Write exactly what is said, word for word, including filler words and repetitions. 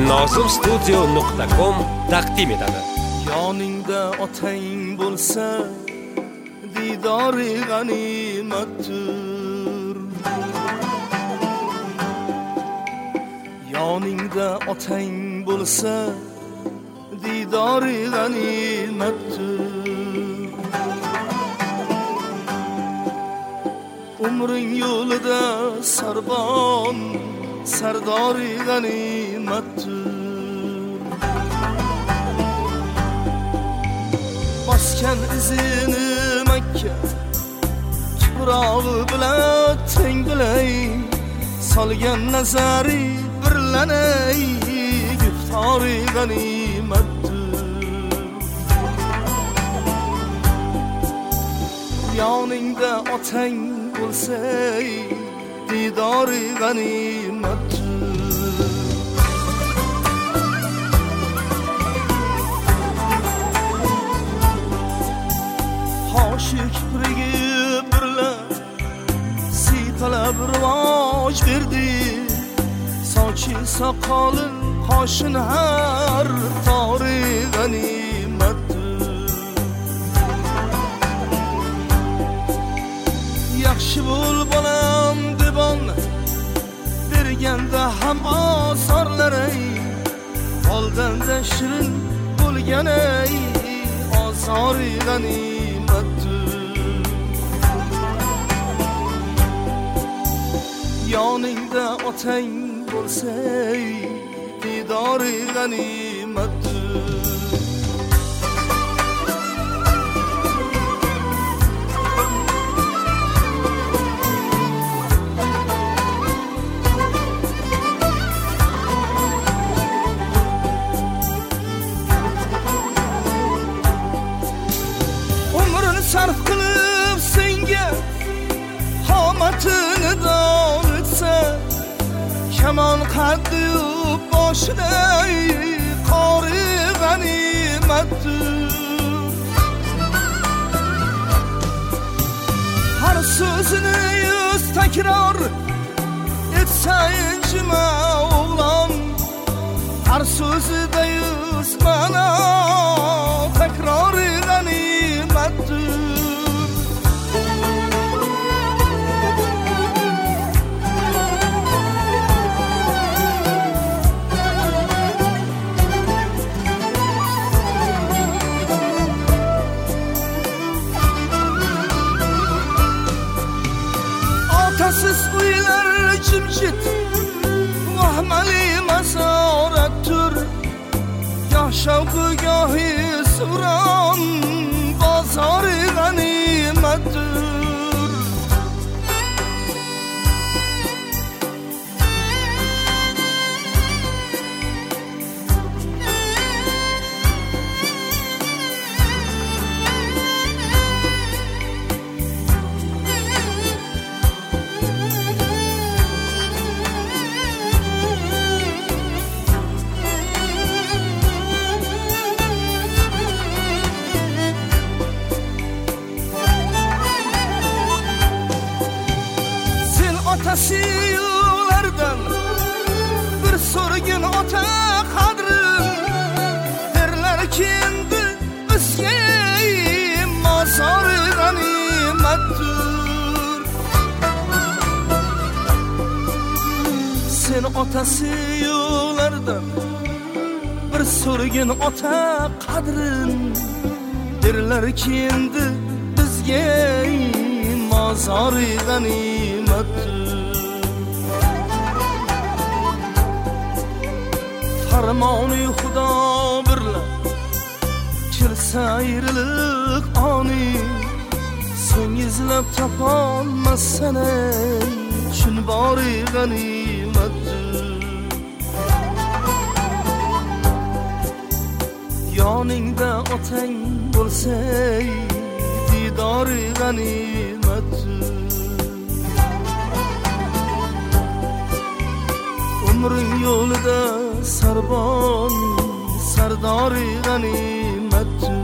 nozim studio nuqta com taqdim etadi. Yoningda otang bo'lsa, didori g'animatdir. Yoningda otang bo'lsa, didori g'animatdir. Umring yo'lida sarbon, sardori g'animatdir. Bosgan izini Makka, tuprog'i bilan teng bilay, solgan nazari birlanay, guftori g'animatdir. Yoningda otang bo'lsa, didori g'animatdir. Hoshi kiprigi birla siypalab rivoj berdi, sochi soqoli qoshin har tori g'animatdir. Yaxshi bo'l bolam debon berganda ham osarlaray, oldanda shirin bo'lganay, osori g'animatdir. Yoningda otang bo'lsa, didori g'animatdir. Sarf qilib senga qomatini donitsa, kamon qaddi boshida qori g'animatdir. Har so'zini yuz takror etsa injima o'g'lon, har so'zida yuz ma'no takrori g'animatdir. Otasiz uylar jimjit, vahmali masoratdir. Goh shavqi gohi suron, bozori g'animatdir. Otasi yo'lardan bir so'rgin ota qadrin, derlar kendi bizga mozori g'animatdir. Sen otasi yo'lardan bir so'rgin ota qadrin, derlar kendi bizga mozori g'animatdir. Farmoni Xudo birla kirsa ayriliq oni, so'ng izlab topolmassan ey, shun bori g'animatdir. Yoningda otang bo'lsa, didori g'animatdir. Umring yo'lida sarbon, sardori g'animatdir.